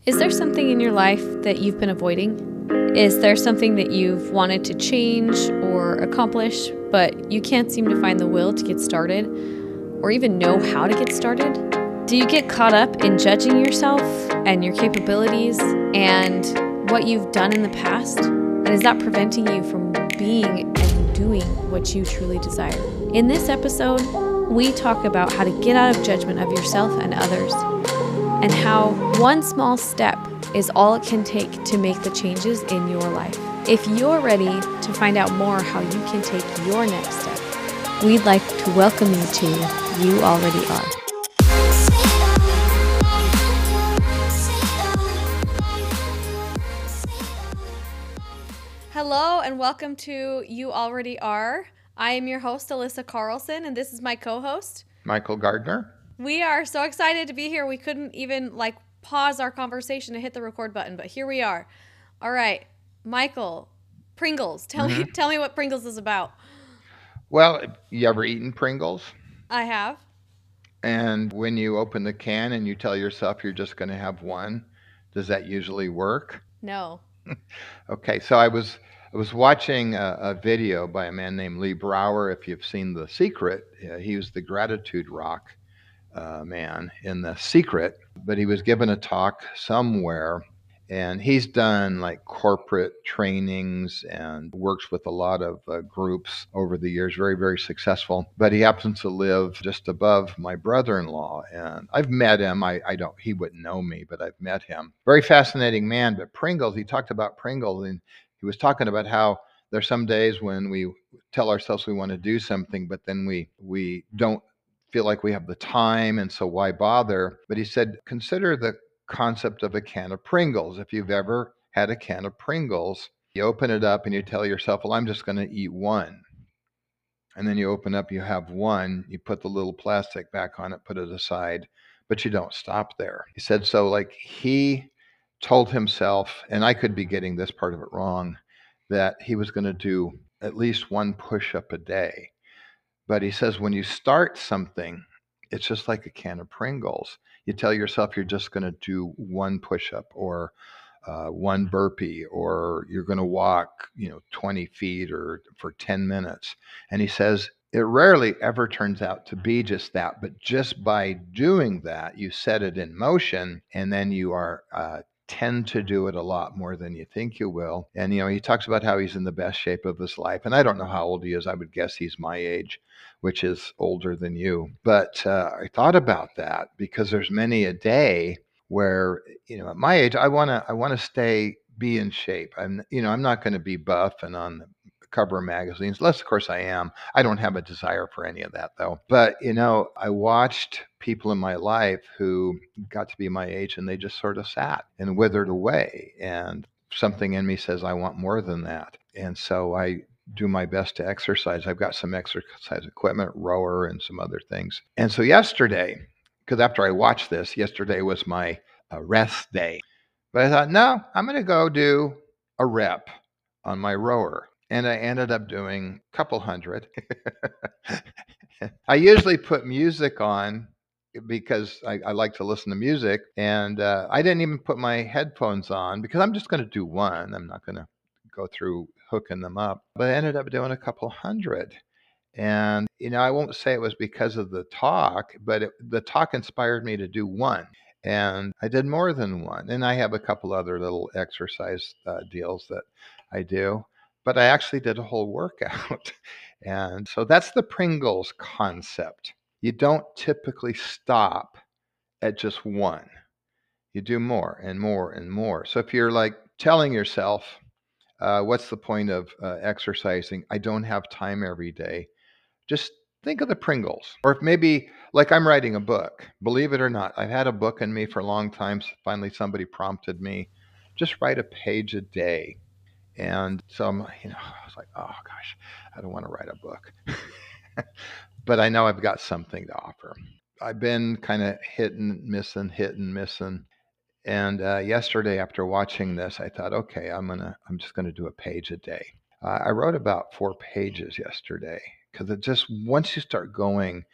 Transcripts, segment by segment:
Is there something in your life that you've been avoiding? Is there something that you've wanted to change or accomplish, but you can't seem to find the will to get started or even know how to get started? Do you get caught up in judging yourself and your capabilities and what you've done in the past? And is that preventing you from being and doing what you truly desire? In this episode, we talk about how to get out of judgment of yourself and others, and how one small step is all it can take to make the changes in your life. If you're ready to find out more how you can take your next step, we'd like to welcome you to You Already Are. Hello and welcome to You Already Are. I am your host, Alyssa Carlson, and this is my co-host, Michael Gardner. We are so excited to be here. We couldn't even pause our conversation to hit the record button, but here we are. All right, Michael, Pringles. Tell me what Pringles is about. Well, you ever eaten Pringles? I have. And when you open the can and you tell yourself you're just going to have one, does that usually work? No. Okay, so I was watching a video by a man named Lee Brower. If you've seen The Secret, he was the gratitude rock man in The Secret, but he was given a talk somewhere, and he's done like corporate trainings and works with a lot of groups over the years, very, very successful. But he happens to live just above my brother-in-law, and I've met him. I don't, he wouldn't know me, but I've met him. Very fascinating man. But Pringles, he talked about Pringles, and he was talking about how there's some days when we tell ourselves we want to do something, but then we don't feel like we have the time, and so why bother? But he said, consider the concept of a can of Pringles. If you've ever had a can of Pringles, you open it up and you tell yourself, well, I'm just going to eat one. And then you open up, you have one, you put the little plastic back on it, put it aside, but you don't stop there. He said, so like he told himself, and I could be getting this part of it wrong, that he was going to do at least one push-up a day. But he says when you start something, it's just like a can of Pringles. You tell yourself you're just going to do one push-up or one burpee, or you're going to walk, 20 feet or for 10 minutes. And he says it rarely ever turns out to be just that. But just by doing that, you set it in motion, and then you are tend to do it a lot more than you think you will. And, he talks about how he's in the best shape of his life. And I don't know how old he is. I would guess he's my age, which is older than you. But I thought about that because there's many a day where, at my age, I want to be in shape. I'm not going to be buff and on the cover of magazines, unless of course I am. I don't have a desire for any of that though. But, I watched people in my life who got to be my age and they just sort of sat and withered away. And something in me says, I want more than that. And so I do my best to exercise. I've got some exercise equipment, rower, and some other things. And so yesterday, because after I watched this, yesterday was my rest day. But I thought, no, I'm going to go do a rep on my rower. And I ended up doing a couple hundred. I usually put music on because I like to listen to music. And I didn't even put my headphones on because I'm just going to do one. I'm not going to go through hooking them up. But I ended up doing a couple hundred. And, I won't say it was because of the talk, but the talk inspired me to do one. And I did more than one. And I have a couple other little exercise deals that I do. But I actually did a whole workout. And so that's the Pringles concept. You don't typically stop at just one. You do more and more and more. So if you're like telling yourself, what's the point of exercising? I don't have time every day. Just think of the Pringles. Or if maybe, like I'm writing a book, believe it or not, I've had a book in me for a long time. Finally, somebody prompted me, just write a page a day. And so I was like, oh gosh, I don't want to write a book. But I know I've got something to offer. I've been kind of hit and missing. And yesterday, after watching this, I thought, okay, I'm just gonna do a page a day. I wrote about 4 pages yesterday because it just once you start going,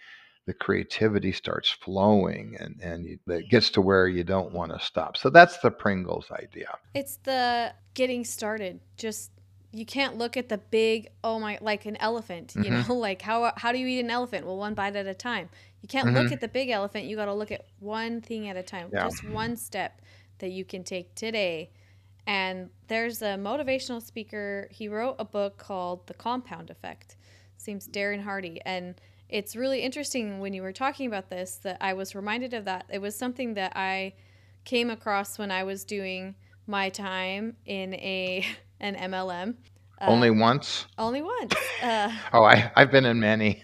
the creativity starts flowing, and it gets to where you don't want to stop. So that's the Pringles idea. It's the getting started. Just you can't look at the big, oh my, like an elephant, Hmm. like how do you eat an elephant? Well, one bite at a time. You can't look Hmm. at the big elephant. You got to look at one thing at a time. Yeah. Just one step that you can take today. And there's a motivational speaker. He wrote a book called The Compound Effect. His name's Darren Hardy, and it's really interesting when you were talking about this that I was reminded of that. It was something that I came across when I was doing my time in an MLM. Only once? Only once. Oh, I've been in many.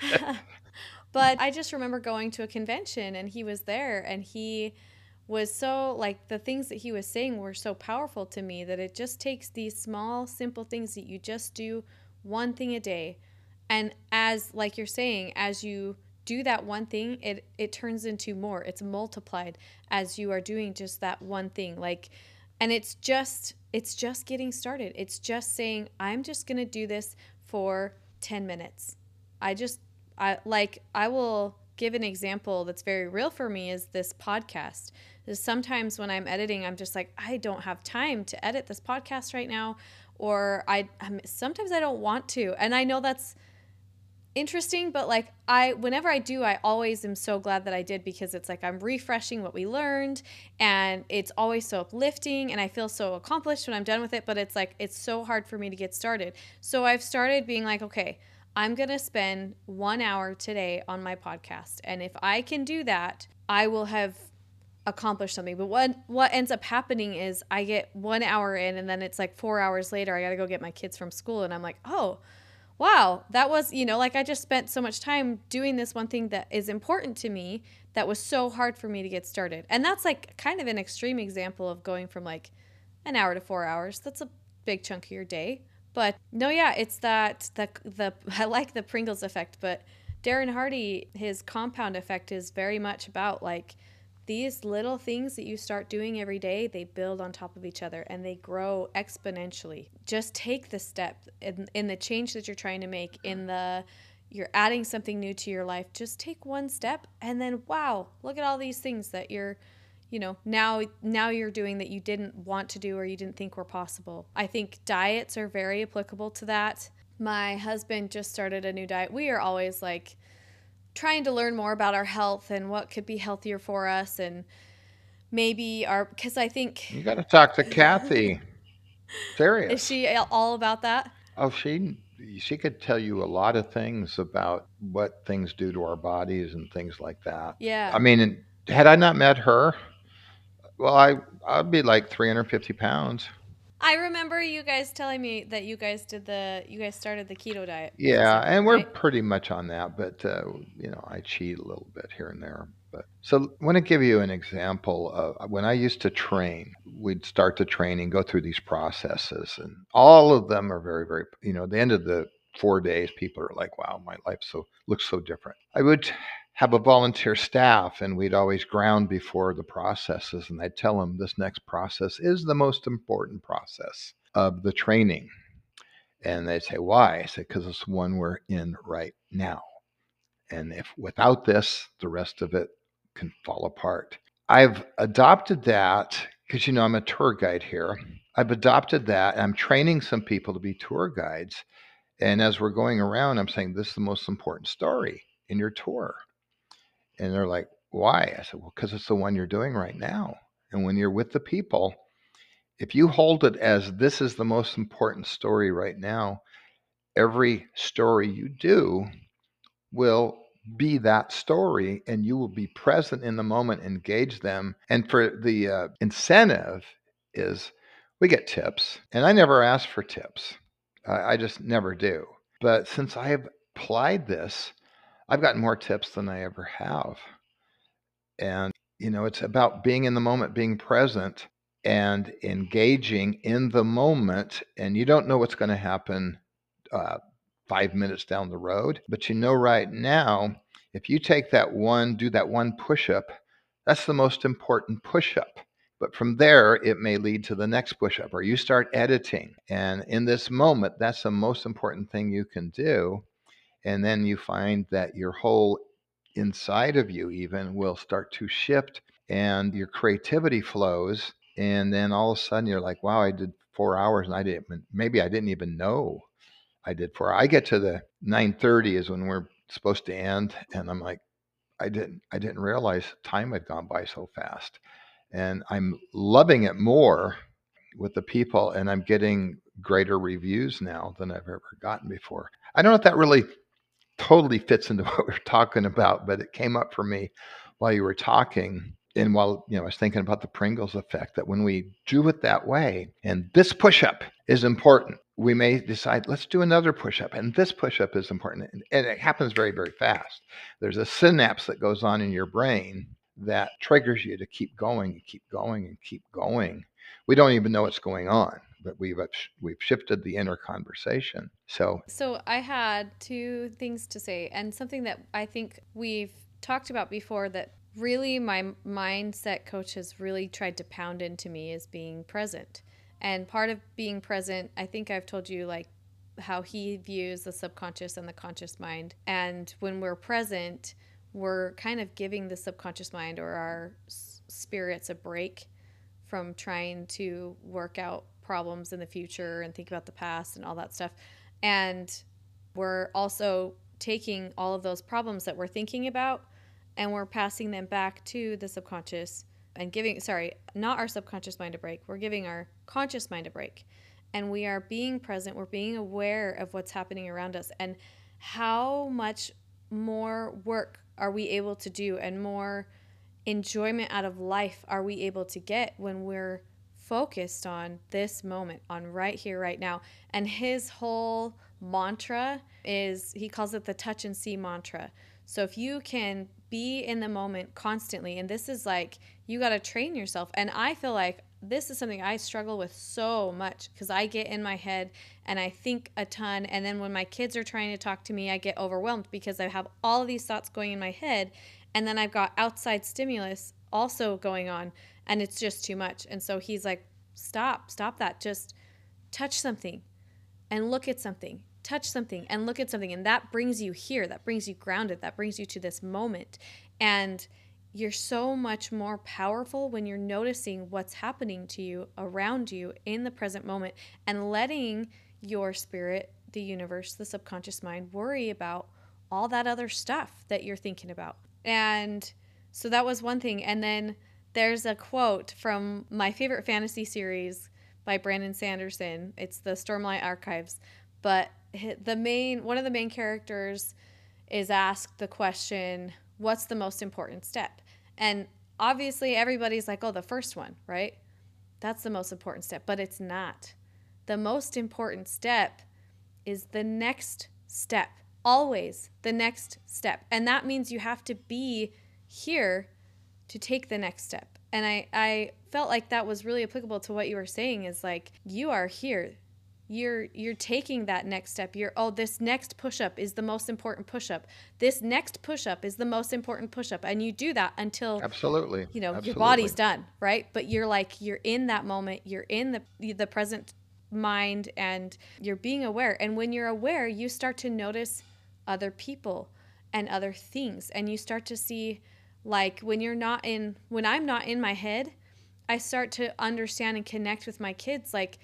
But I just remember going to a convention and he was there and he was so like the things that he was saying were so powerful to me that it just takes these small simple things that you just do one thing a day, and as like you're saying, as you do that one thing, it turns into more. It's multiplied as you are doing just that one thing. Like, and it's just getting started. It's just saying I'm just going to do this for 10 minutes. I just I will give an example that's very real for me is this podcast. Is sometimes when I'm editing, I'm just like, I don't have time to edit this podcast right now, or sometimes I don't want to, and I know that's interesting, but like whenever I do, I always am so glad that I did, because it's like I'm refreshing what we learned, and it's always so uplifting, and I feel so accomplished when I'm done with it. But it's like it's so hard for me to get started. So I've started being like, okay, I'm going to spend 1 hour today on my podcast. And if I can do that, I will have accomplished something. But what ends up happening is I get 1 hour in, and then it's like 4 hours later, I got to go get my kids from school. And I'm like, oh, wow, that was, like I just spent so much time doing this one thing that is important to me that was so hard for me to get started. And that's like kind of an extreme example of going from like an hour to 4 hours. That's a big chunk of your day. But no, yeah, it's that the I like the Pringles effect, but Darren Hardy, his compound effect is very much about like these little things that you start doing every day, they build on top of each other and they grow exponentially. Just take the step in the change that you're trying to make, you're adding something new to your life. Just take one step, and then wow, look at all these things that you're now you're doing that you didn't want to do or you didn't think were possible. I think diets are very applicable to that. My husband just started a new diet. We are always like trying to learn more about our health and what could be healthier for us, and maybe because I think You got to talk to Kathy. is Serious. she all about that? Oh, she could tell you a lot of things about what things do to our bodies and things like that. I Yeah. mean, had I not met her, well, I'd be like 350 pounds. I remember you guys telling me that you guys started the keto diet for Yeah, something, and we're right? pretty much on that, but I cheat a little bit here and there. But so, I want to give you an example of when I used to train. We'd start the training, go through these processes, and all of them are very, very. At the end of the 4 days, people are like, "Wow, my life looks so different." I would have a volunteer staff, and we'd always ground before the processes, and I'd tell them this next process is the most important process of the training. And they'd say, why? I said, because it's the one we're in right now. And if without this, the rest of it can fall apart. I've adopted that because, I'm a tour guide here. I've adopted that. I'm training some people to be tour guides. And as we're going around, I'm saying, this is the most important story in your tour. And they're like, why? I said, well, because it's the one you're doing right now. And when you're with the people, if you hold it as this is the most important story right now, every story you do will be that story, and you will be present in the moment, engage them. And for the incentive is we get tips, and I never ask for tips. I just never do. But since I have applied this, I've gotten more tips than I ever have. And, it's about being in the moment, being present, and engaging in the moment. And you don't know what's going to happen 5 minutes down the road. But right now, if you do that one push up, that's the most important push up. But from there, it may lead to the next push up, or you start editing. And in this moment, that's the most important thing you can do. And then you find that your whole inside of you even will start to shift, and your creativity flows. And then all of a sudden you're like, wow, I did 4 hours and maybe I didn't even know I did 4. I get to the 9:30 is when we're supposed to end, and I'm like, I didn't realize time had gone by so fast. And I'm loving it more with the people, and I'm getting greater reviews now than I've ever gotten before. I don't know if that really totally fits into what we're talking about, but it came up for me while you were talking. And while I was thinking about the Pringles effect, that when we do it that way, and this push up is important, we may decide, let's do another push up, and this push up is important. And it happens very, very fast. There's a synapse that goes on in your brain that triggers you to keep going and keep going and keep going. We don't even know what's going on, but we've shifted the inner conversation. So I had two things to say, and something that I think we've talked about before that really my mindset coach has really tried to pound into me is being present. And part of being present, I think I've told you, like, how he views the subconscious and the conscious mind. And when we're present, we're kind of giving the subconscious mind or our spirits a break from trying to work out problems in the future and think about the past and all that stuff. And we're also taking all of those problems that we're thinking about and we're passing them back to the subconscious and giving, sorry, not our subconscious mind a break. We're giving our conscious mind a break. And we are being present. We're being aware of what's happening around us. And how much more work are we able to do and more enjoyment out of life are we able to get when we're focused on this moment, on right here, right now. And his whole mantra is, he calls it the touch and see mantra. So if you can be in the moment constantly, and this is like, you got to train yourself. And I feel like this is something I struggle with so much because I get in my head and I think a ton. And then when my kids are trying to talk to me, I get overwhelmed because I have all of these thoughts going in my head. And then I've got outside stimulus also going on, and it's just too much. And so he's like, stop that. Just touch something and look at something. Touch something and look at something. And that brings you here. That brings you grounded. That brings you to this moment. And you're so much more powerful when you're noticing what's happening to you around you in the present moment and letting your spirit, the universe, the subconscious mind worry about all that other stuff that you're thinking about. And so that was one thing. And then there's a quote from my favorite fantasy series by Brandon Sanderson. It's the Stormlight Archives. But one of the main characters is asked the question, what's the most important step? And obviously everybody's like, oh, the first one, right? That's the most important step. But it's not. The most important step is the next step. Always the next step. And that means you have to be here to take the next step. And I felt like that was really applicable to what you were saying, is like, you are here. You're taking that next step. This next push-up is the most important push-up. This next push-up is the most important push-up. And you do that until Absolutely. Your body's done, right? But you're in that moment. You're in the present mind and you're being aware. And when you're aware, you start to notice other people and other things, and you start to see, like, when I'm not in my head, I start to understand and connect with my kids. Like,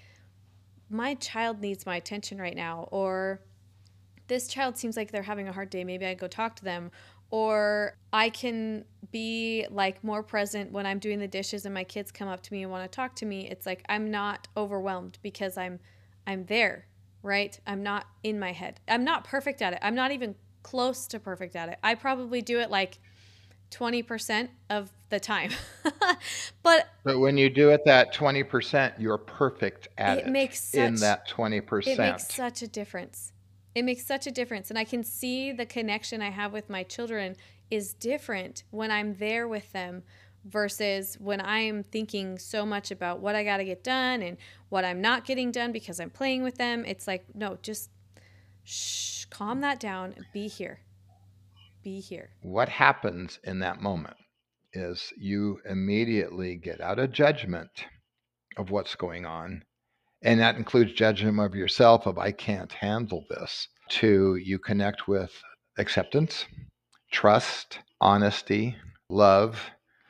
my child needs my attention right now, or this child seems like they're having a hard day, maybe I go talk to them. Or I can be like more present when I'm doing the dishes and my kids come up to me and want to talk to me. It's like I'm not overwhelmed because I'm there. Right? I'm not in my head. I'm not perfect at it. I'm not even close to perfect at it. I probably do it like 20% of the time. But when you do it that 20%, you're perfect at it. In that 20%. It makes such a difference. It makes such a difference. And I can see the connection I have with my children is different when I'm there with them versus when I'm thinking so much about what I got to get done and what I'm not getting done because I'm playing with them. It's like, no, just calm that down and be here. Be here. What happens in that moment is you immediately get out of judgment of what's going on. And that includes judgment of yourself of, I can't handle this, to you connect with acceptance, trust, honesty, love,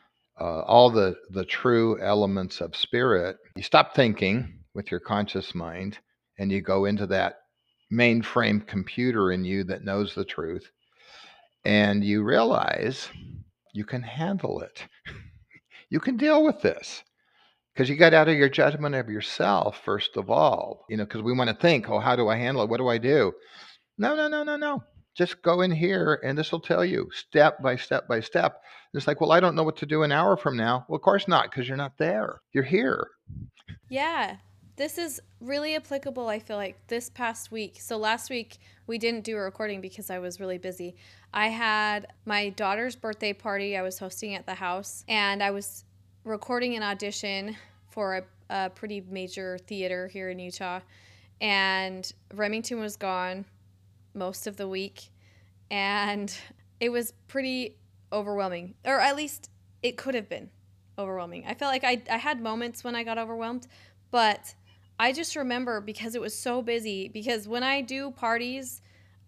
all the true elements of spirit, you stop thinking with your conscious mind and you go into that mainframe computer in you that knows the truth, and you realize you can handle it. You can deal with this because you got out of your judgment of yourself, first of all, because we want to think, oh, how do I handle it? What do I do? No, no, no, no, no. Just go in here and this will tell you step by step by step. It's like, well, I don't know what to do an hour from now. Well, of course not, because you're not there. You're here. Yeah, this is really applicable, I feel like, this past week. So last week, we didn't do a recording because I was really busy. I had my daughter's birthday party I was hosting at the house, and I was recording an audition for a pretty major theater here in Utah. And Remington was gone most of the week, and it was pretty overwhelming, or at least it could have been overwhelming. I felt like I had moments when I got overwhelmed, but I just remember because it was so busy. Because when I do parties,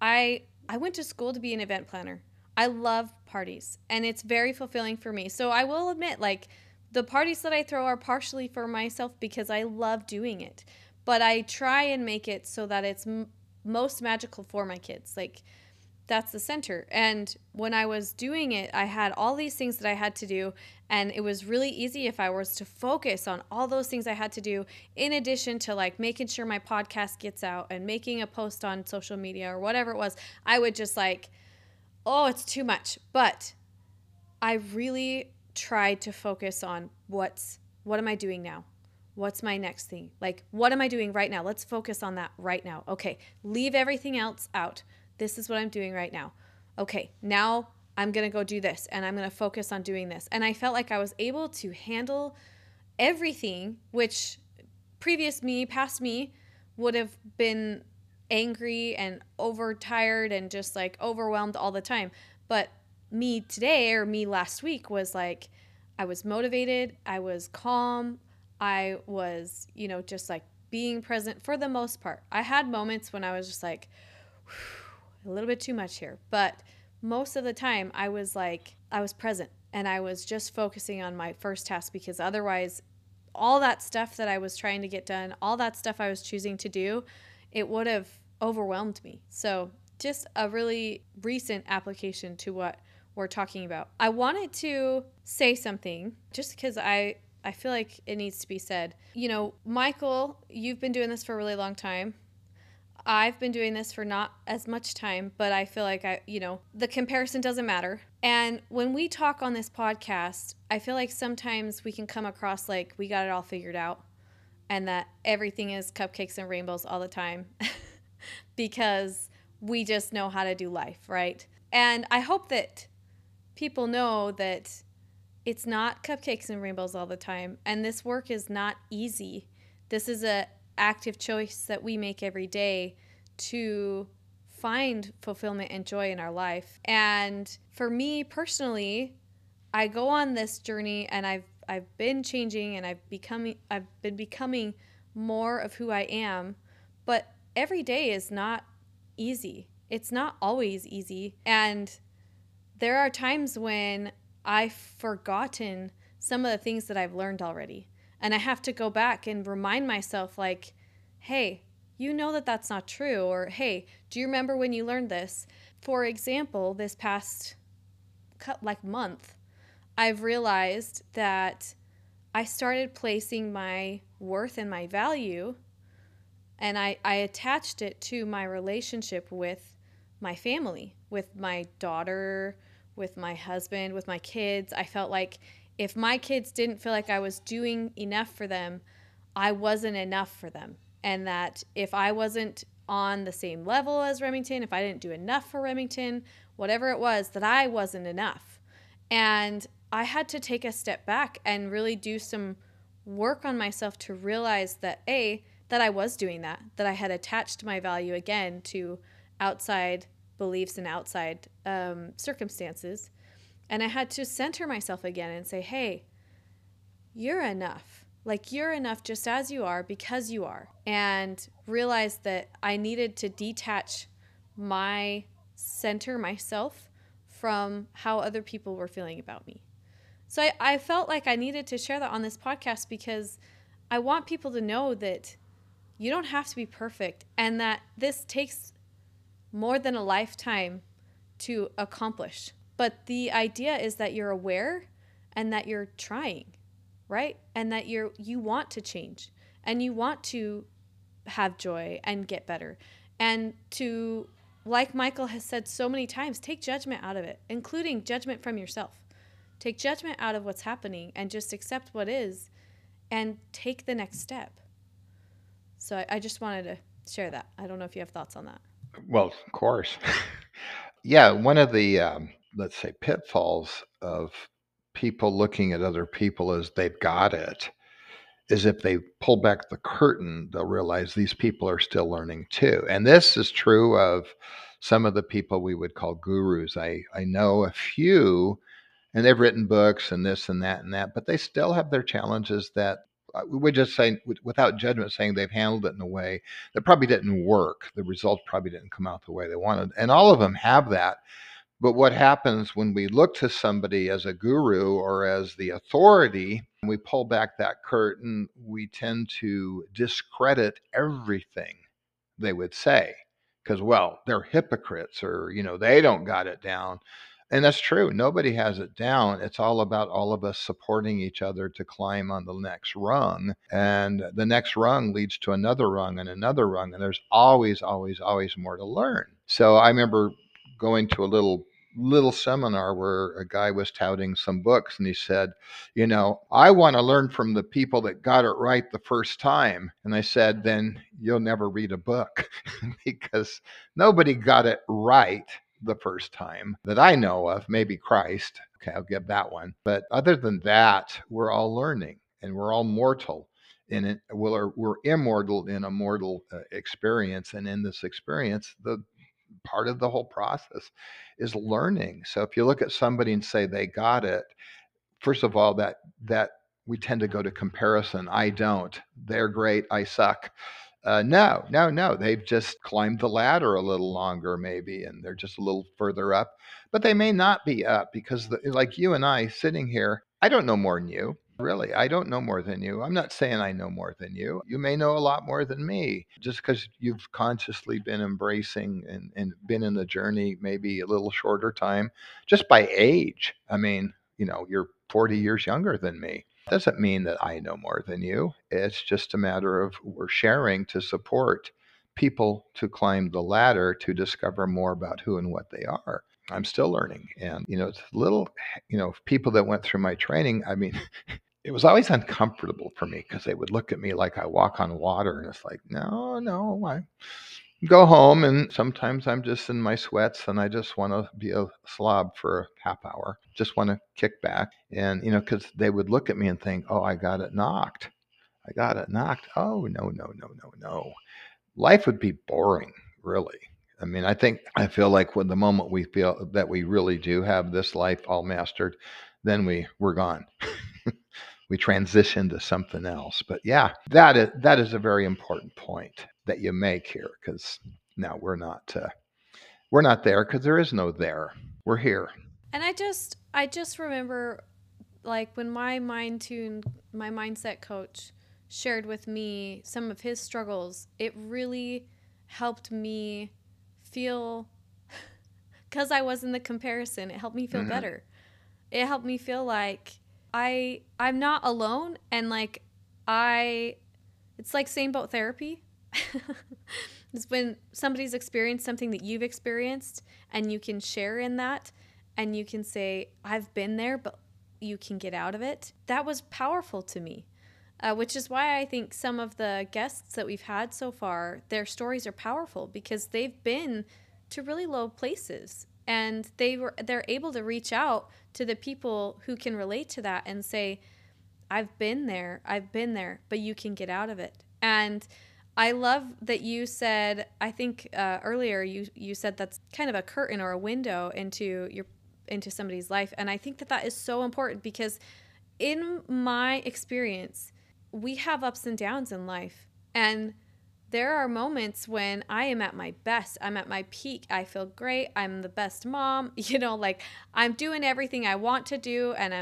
I went to school to be an event planner. I love parties, and it's very fulfilling for me. So I will admit, like, the parties that I throw are partially for myself because I love doing it. But I try and make it so that it's most magical for my kids. Like, that's the center. And when I was doing it, I had all these things that I had to do, and it was really easy if I was to focus on all those things I had to do, in addition to like making sure my podcast gets out and making a post on social media or whatever it was. I would just like, oh, it's too much. But I really tried to focus on what am I doing now? What's my next thing? Like, what am I doing right now? Let's focus on that right now. Okay, leave everything else out. This is what I'm doing right now. Okay, now I'm going to go do this, and I'm going to focus on doing this. And I felt like I was able to handle everything, which previous me, past me, would have been angry and overtired and just like overwhelmed all the time. But me today, or me last week, was like, I was motivated, I was calm, I was, just like being present for the most part. I had moments when I was just like, a little bit too much here. But most of the time I was present, and I was just focusing on my first task, because otherwise all that stuff that I was trying to get done, all that stuff I was choosing to do, it would have overwhelmed me. So just a really recent application to what we're talking about. I wanted to say something just because I feel like it needs to be said. Michael, you've been doing this for a really long time. I've been doing this for not as much time, but I feel like the comparison doesn't matter. And when we talk on this podcast, I feel like sometimes we can come across like we got it all figured out and that everything is cupcakes and rainbows all the time because we just know how to do life, right? And I hope that people know that it's not cupcakes and rainbows all the time, and this work is not easy. This is a active choice that we make every day to find fulfillment and joy in our life. And for me personally, I go on this journey, and I've been changing, and I've been becoming more of who I am, but every day is not easy. It's not always easy, and there are times when I've forgotten some of the things that I've learned already. And I have to go back and remind myself, like, hey, you know that that's not true. Or, hey, do you remember when you learned this? For example, this past month, I've realized that I started placing my worth and my value, and I attached it to my relationship with my family, with my daughter, with my husband, with my kids. I felt like if my kids didn't feel like I was doing enough for them, I wasn't enough for them. And that if I wasn't on the same level as Remington, if I didn't do enough for Remington, whatever it was, that I wasn't enough. And I had to take a step back and really do some work on myself to realize that that I was doing that I had attached my value again to outside beliefs and outside circumstances. And I had to center myself again and say, hey, you're enough. Like, you're enough just as you are, because you are. And realize that I needed to detach my center, myself, from how other people were feeling about me. So I felt like I needed to share that on this podcast because I want people to know that you don't have to be perfect and that this takes more than a lifetime to accomplish. But the idea is that you're aware and that you're trying, right? And that you want to change and you want to have joy and get better. And to, like Michael has said so many times, take judgment out of it, including judgment from yourself. Take judgment out of what's happening and just accept what is and take the next step. So I just wanted to share that. I don't know if you have thoughts on that. Well, of course. Yeah, one of the, let's say, pitfalls of people looking at other people as they've got it is if they pull back the curtain, they'll realize these people are still learning too. And this is true of some of the people we would call gurus. I know a few, and they've written books and this and that and that, but they still have their challenges that we would just say, without judgment, saying they've handled it in a way that probably didn't work. The results probably didn't come out the way they wanted. And all of them have that. But what happens when we look to somebody as a guru or as the authority, and we pull back that curtain, we tend to discredit everything they would say because, well, they're hypocrites or, they don't got it down. And that's true. Nobody has it down. It's all about all of us supporting each other to climb on the next rung. And the next rung leads to another rung and another rung. And there's always, always, always more to learn. So I remember going to a little seminar where a guy was touting some books and he said, I want to learn from the people that got it right the first time. And I said, then you'll never read a book because nobody got it right the first time that I know of, maybe Christ. Okay, I'll give that one. But other than that, we're all learning and we're all mortal. And we're immortal in a mortal experience. And in this experience, the part of the whole process is learning. So if you look at somebody and say they got it, first of all, that we tend to go to comparison. I don't. They're great. I suck. No. They've just climbed the ladder a little longer, maybe, and they're just a little further up. But they may not be up because, like you and I sitting here, I don't know more than you. Really, I don't know more than you. I'm not saying I know more than you. You may know a lot more than me just because you've consciously been embracing and been in the journey maybe a little shorter time just by age. I mean, you're 40 years younger than me. Doesn't mean that I know more than you. It's just a matter of we're sharing to support people to climb the ladder to discover more about who and what they are. I'm still learning. And, it's little, people that went through my training, I mean, it was always uncomfortable for me because they would look at me like I walk on water. And it's like, no, I go home and sometimes I'm just in my sweats and I just want to be a slob for a half hour. Just want to kick back. And, because they would look at me and think, oh, I got it knocked. Oh, no. Life would be boring, really. I mean, I feel like when the moment we feel that we really do have this life all mastered, then we're gone. We transition to something else. But yeah, that is a very important point that you make here, because now we're not there because there is no there. We're here. And I just remember, like, when my mindset coach shared with me some of his struggles, it really helped me feel, because I was in the comparison, it helped me feel better. It helped me feel like I'm not alone, and like it's like same boat therapy. It's when somebody's experienced something that you've experienced and you can share in that and you can say, I've been there, but you can get out of it. That was powerful to me, which is why I think some of the guests that we've had so far, their stories are powerful because they've been to really low places. And they're able to reach out to the people who can relate to that and say, I've been there, but you can get out of it. And I love that you said, I think earlier you said that's kind of a curtain or a window into somebody's life. And I think that is so important because in my experience, we have ups and downs in life. And there are moments when I am at my best. I'm at my peak. I feel great. I'm the best mom. Like I'm doing everything I want to do, and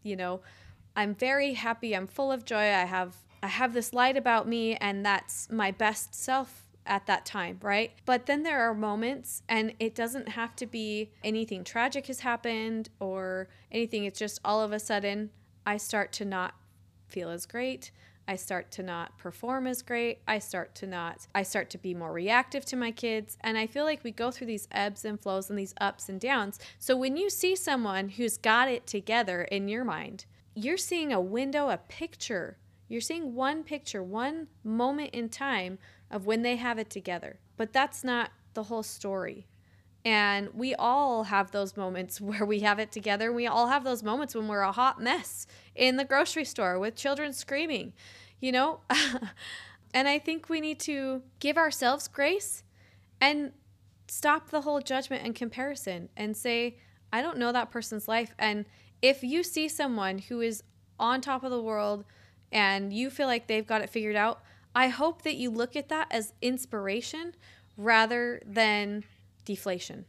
I'm very happy. I'm full of joy. I have this light about me, and that's my best self at that time, right? But then there are moments, and it doesn't have to be anything tragic has happened or anything. It's just all of a sudden I start to not feel as great. I start to not perform as great. I start to be more reactive to my kids. And I feel like we go through these ebbs and flows and these ups and downs. So when you see someone who's got it together in your mind, you're seeing a window, a picture. You're seeing one picture, one moment in time of when they have it together. But that's not the whole story. And we all have those moments where we have it together. We all have those moments when we're a hot mess in the grocery store with children screaming, you know? And I think we need to give ourselves grace and stop the whole judgment and comparison and say, I don't know that person's life. And if you see someone who is on top of the world and you feel like they've got it figured out, I hope that you look at that as inspiration rather than deflation.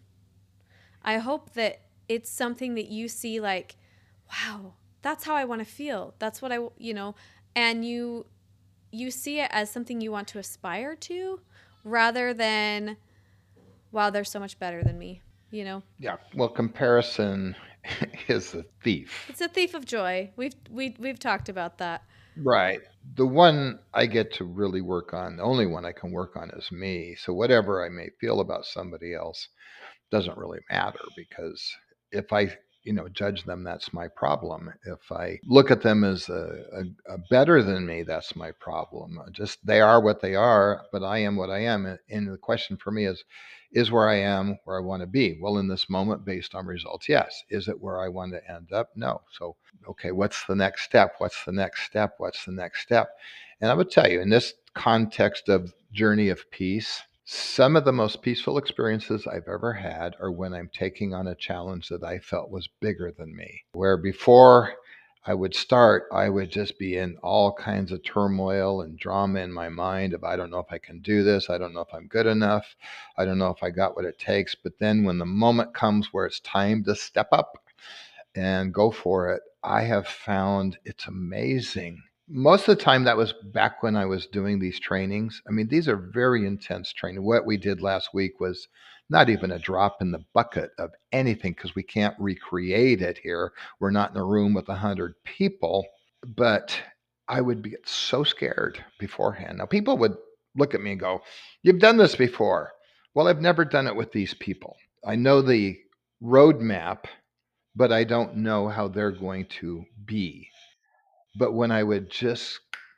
I hope that it's something that you see like, wow, that's how I want to feel. That's what and you see it as something you want to aspire to rather than, wow, they're so much better than me, Yeah. Well, comparison is a thief. It's a thief of joy. We've talked about that. Right. The one I get to really work on, the only one I can work on is me. So whatever I may feel about somebody else doesn't really matter, because if I, judge them, that's my problem. If I look at them as a better than me, that's my problem. Just they are what they are, but I am what I am. And the question for me is where I am where I want to be? Well, in this moment, based on results, yes. Is it where I want to end up? No. So, okay, what's the next step? What's the next step? What's the next step? And I would tell you, in this context of journey of peace, some of the most peaceful experiences I've ever had are when I'm taking on a challenge that I felt was bigger than me. Where before I would start, I would just be in all kinds of turmoil and drama in my mind of, I don't know if I can do this. I don't know if I'm good enough. I don't know if I got what it takes. But then when the moment comes where it's time to step up and go for it, I have found it's amazing. Most of the time, that was back when I was doing these trainings. I mean, these are very intense training. What we did last week was not even a drop in the bucket of anything, because we can't recreate it here. We're not in a room with 100 people. But I would get so scared beforehand. Now, people would look at me and go, "You've done this before." Well, I've never done it with these people. I know the roadmap, but I don't know how they're going to be. But when I would just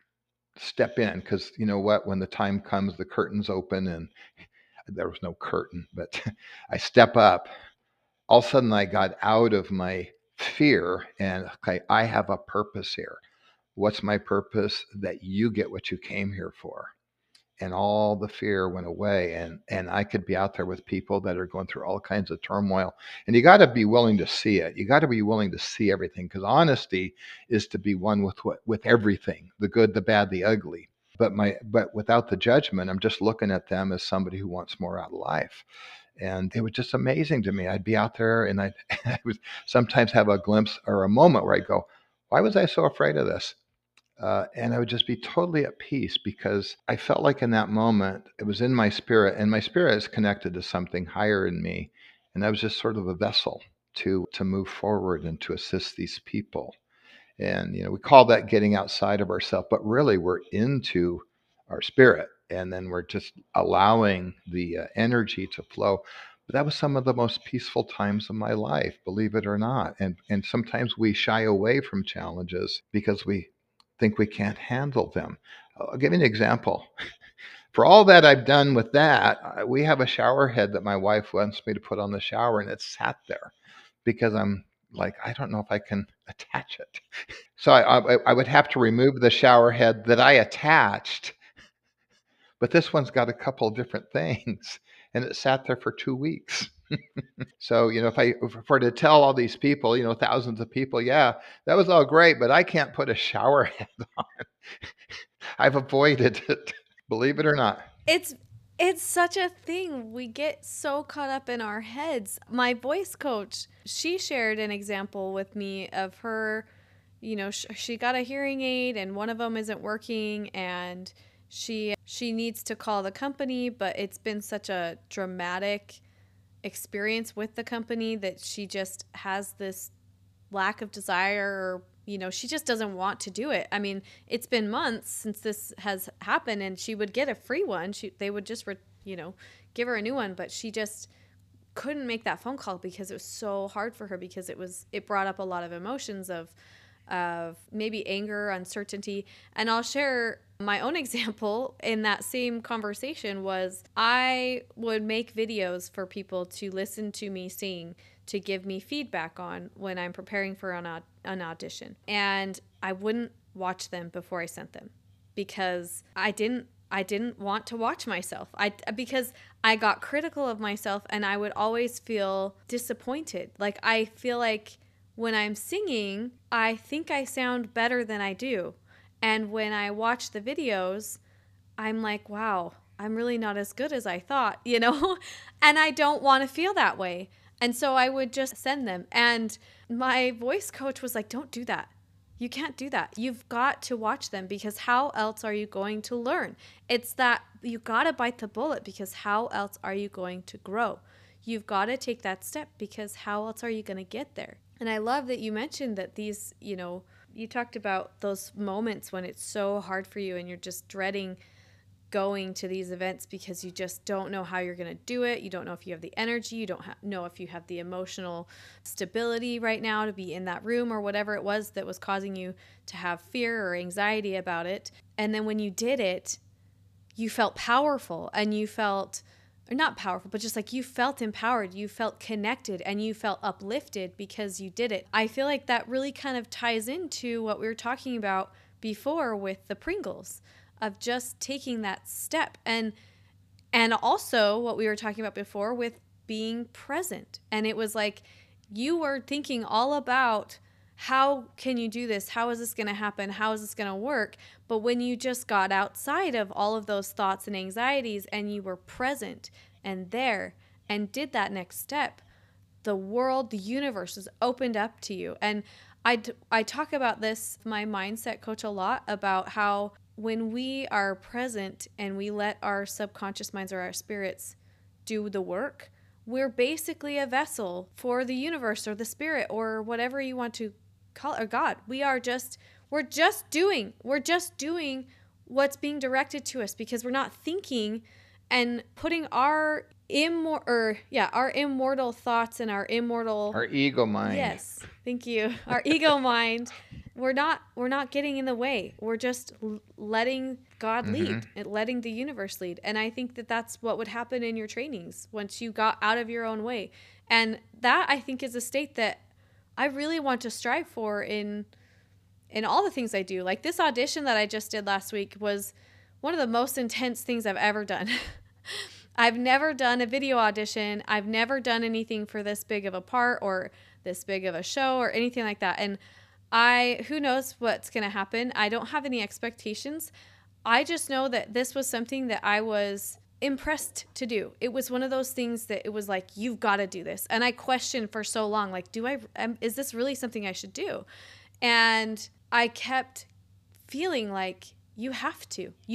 step in, because you know what, when the time comes, the curtains open, and there was no curtain, but I step up, all of a sudden I got out of my fear and, okay, I have a purpose here. What's my purpose? That you get what you came here for. And all the fear went away, and I could be out there with people that are going through all kinds of turmoil. And you got to be willing to see it. You got to be willing to see everything, because honesty is to be one with everything, the good, the bad, the ugly. But without the judgment, I'm just looking at them as somebody who wants more out of life. And it was just amazing to me. I'd be out there, and I would sometimes have a glimpse or a moment where I'd go, why was I so afraid of this? And I would just be totally at peace, because I felt like in that moment it was in my spirit, and my spirit is connected to something higher in me, and I was just sort of a vessel to move forward and to assist these people. And we call that getting outside of ourselves, but really we're into our spirit, and then we're just allowing the energy to flow. But that was some of the most peaceful times of my life, believe it or not. And sometimes we shy away from challenges because we think we can't handle them. I'll give you an example. For all that I've done with that, we have a shower head that my wife wants me to put on the shower, and it's sat there because I'm like, I don't know if I can attach it. So I would have to remove the shower head that I attached, but this one's got a couple of different things, and it sat there for 2 weeks. So, for to tell all these people, thousands of people, yeah, that was all great, but I can't put a shower head on. I've avoided it, believe it or not. It's it's such a thing. We get so caught up in our heads. My voice coach, she shared an example with me of her, she got a hearing aid and one of them isn't working, and she needs to call the company, but it's been such a dramatic experience with the company that she just has this lack of desire, or she just doesn't want to do it. I mean, it's been months since this has happened, and she would get a free one. They would just give her a new one, but she just couldn't make that phone call because it was so hard for her, because it brought up a lot of emotions of maybe anger, uncertainty. And I'll share my own example in that same conversation. Was I would make videos for people to listen to me sing, to give me feedback on when I'm preparing for an audition. And I wouldn't watch them before I sent them, because I didn't want to watch myself. Because I got critical of myself, and I would always feel disappointed. Like, I feel like when I'm singing, I think I sound better than I do. And when I watch the videos, I'm like, wow, I'm really not as good as I thought, And I don't want to feel that way. And so I would just send them. And my voice coach was like, don't do that. You can't do that. You've got to watch them, because how else are you going to learn? It's that you got to bite the bullet, because how else are you going to grow? You've got to take that step, because how else are you going to get there? And I love that you mentioned that these, you talked about those moments when it's so hard for you and you're just dreading going to these events because you just don't know how you're going to do it. You don't know if you have the energy. You don't know if you have the emotional stability right now to be in that room, or whatever it was that was causing you to have fear or anxiety about it. And then when you did it, you felt powerful, and you felt, or not powerful, but just like you felt empowered, you felt connected, and you felt uplifted because you did it. I feel like that really kind of ties into what we were talking about before with the Pringles, of just taking that step, and also what we were talking about before with being present. And it was like you were thinking all about, how can you do this? How is this going to happen? How is this going to work? But when you just got outside of all of those thoughts and anxieties, and you were present and there and did that next step, the world, the universe is opened up to you. And I talk about this, my mindset coach, a lot, about how when we are present and we let our subconscious minds or our spirits do the work, we're basically a vessel for the universe or the spirit or whatever you want to call it, or God. We're just doing what's being directed to us, because we're not thinking and putting our immortal thoughts and our ego mind. Yes, thank you. Our ego mind. We're not getting in the way. We're just letting God lead and letting the universe lead. And I think that that's what would happen in your trainings once you got out of your own way. And that, I think, is a state that I really want to strive for in all the things I do. Like this audition that I just did last week was one of the most intense things I've ever done. I've never done a video audition. I've never done anything for this big of a part or this big of a show or anything like that. And who knows what's going to happen? I don't have any expectations. I just know that this was something that I was impressed to do. It was one of those things that it was like, you've got to do this. And I questioned for so long, like, is this really something I should do? And I kept feeling like, you have to do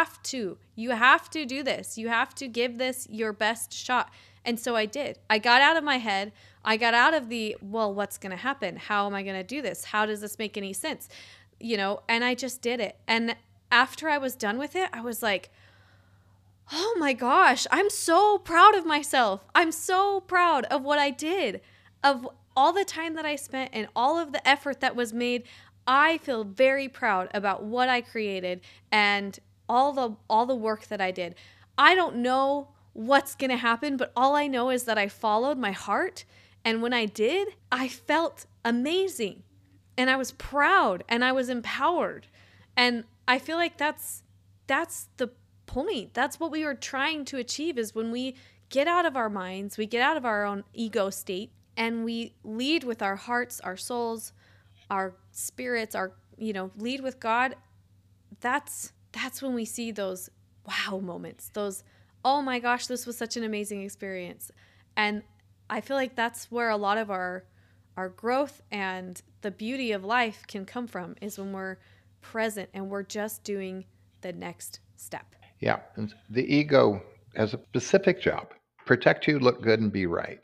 this. You have to give this your best shot. And so I did. I got out of my head. I got out of what's going to happen? How am I going to do this? How does this make any sense? And I just did it. And after I was done with it, I was like, oh my gosh, I'm so proud of myself. I'm so proud of what I did, of all the time that I spent and all of the effort that was made. I feel very proud about what I created and all the work that I did. I don't know what's going to happen, but all I know is that I followed my heart. And when I did, I felt amazing. And I was proud and I was empowered. And I feel like that's the point. That's what we were trying to achieve, is when we get out of our minds, we get out of our own ego state, and we lead with our hearts, our souls, our spirits, lead with God. That's when we see those wow moments, those, oh my gosh, this was such an amazing experience. And I feel like that's where a lot of our growth and the beauty of life can come from, is when we're present and we're just doing the next step. Yeah. And the ego has a specific job: protect you, look good, and be right.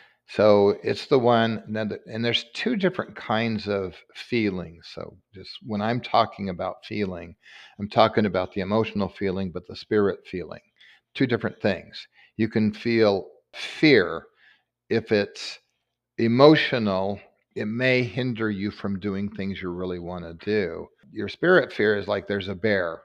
So it's the one that, and there's two different kinds of feelings. So just when I'm talking about feeling, I'm talking about the emotional feeling, but the spirit feeling. Two different things. You can feel fear. If it's emotional, it may hinder you from doing things you really want to do. Your spirit fear is like there's a bear.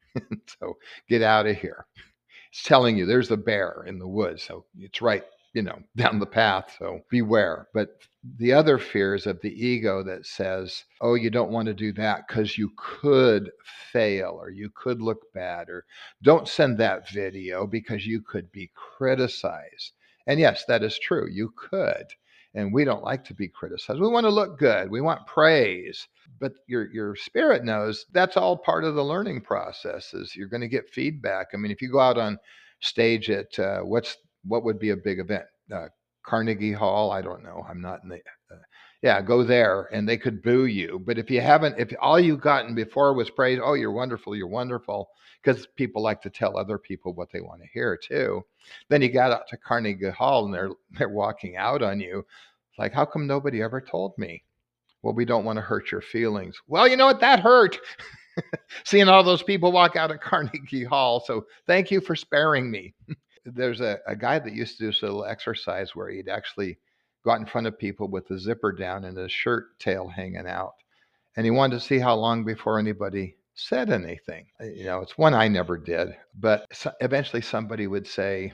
So get out of here. It's telling you there's a bear in the woods. So it's right, down the path. So beware. But the other fears of the ego that says, oh, you don't want to do that because you could fail, or you could look bad, or don't send that video because you could be criticized. And yes, that is true. You could. And we don't like to be criticized. We want to look good. We want praise. But your spirit knows that's all part of the learning process. Is you're going to get feedback. I mean, if you go out on stage at what would be a big event, Carnegie Hall, I don't know, I'm not in the yeah, go there and they could boo you. But if all you've gotten before was praise, oh, you're wonderful, because people like to tell other people what they want to hear too. Then you got out to Carnegie Hall and they're walking out on you. It's like, how come nobody ever told me? Well, we don't want to hurt your feelings. Well, you know what? That hurt. Seeing all those people walk out of Carnegie Hall. So thank you for sparing me. There's a guy that used to do this little exercise where he'd actually go out in front of people with the zipper down and his shirt tail hanging out. And he wanted to see how long before anybody said anything. It's one I never did, but eventually somebody would say,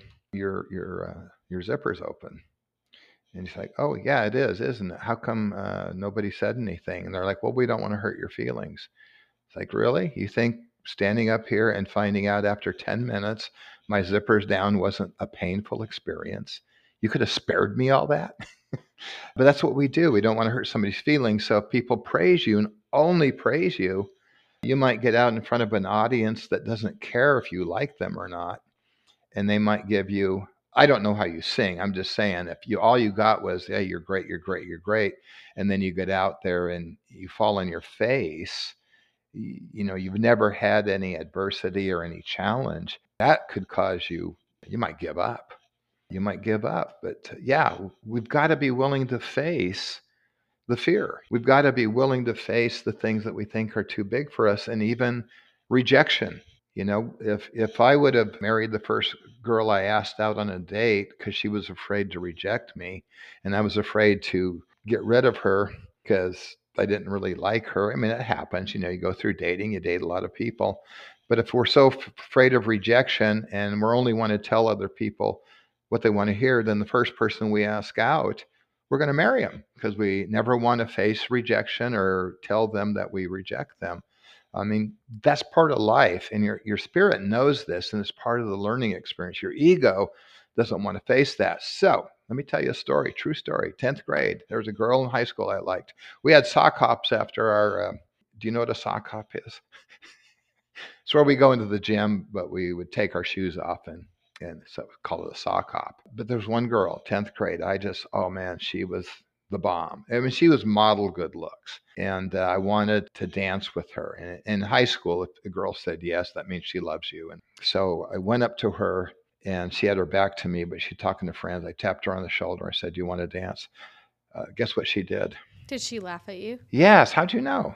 your zipper's open. And he's like, oh, yeah, it is, isn't it? How come nobody said anything? And they're like, well, we don't want to hurt your feelings. It's like, really? You think standing up here and finding out after 10 minutes my zipper's down wasn't a painful experience? You could have spared me all that. But that's what we do. We don't want to hurt somebody's feelings. So if people praise you and only praise you, you might get out in front of an audience that doesn't care if you like them or not. And they might give you, I don't know how you sing. I'm just saying, if all you got was, hey, you're great, you're great, you're great. And then you get out there and you fall on your face, you've never had any adversity or any challenge, that could cause you might give up. You might give up. But yeah, we've got to be willing to face the fear. We've got to be willing to face the things that we think are too big for us, and even rejection. If I would have married the first girl I asked out on a date because she was afraid to reject me, and I was afraid to get rid of her because I didn't really like her. I mean, it happens. You go through dating, you date a lot of people. But if we're so afraid of rejection and we're only want to tell other people what they want to hear, then the first person we ask out, we're going to marry them because we never want to face rejection or tell them that we reject them. I mean, that's part of life, and your spirit knows this, and it's part of the learning experience. Your ego doesn't want to face that. So let me tell you a story, true story. 10th grade, there was a girl in high school I liked. We had sock hops after our. Do you know what a sock hop is? It's where we go into the gym, but we would take our shoes off and so call it a sock hop. But there's one girl, 10th grade. Oh man, she was the bomb. I mean, she was model good looks. And I wanted to dance with her. And in high school, if the girl said yes, that means she loves you. And so I went up to her and she had her back to me, but she's talking to friends. I tapped her on the shoulder. I said, do you want to dance? Guess what she did? Did she laugh at you? Yes. How'd you know?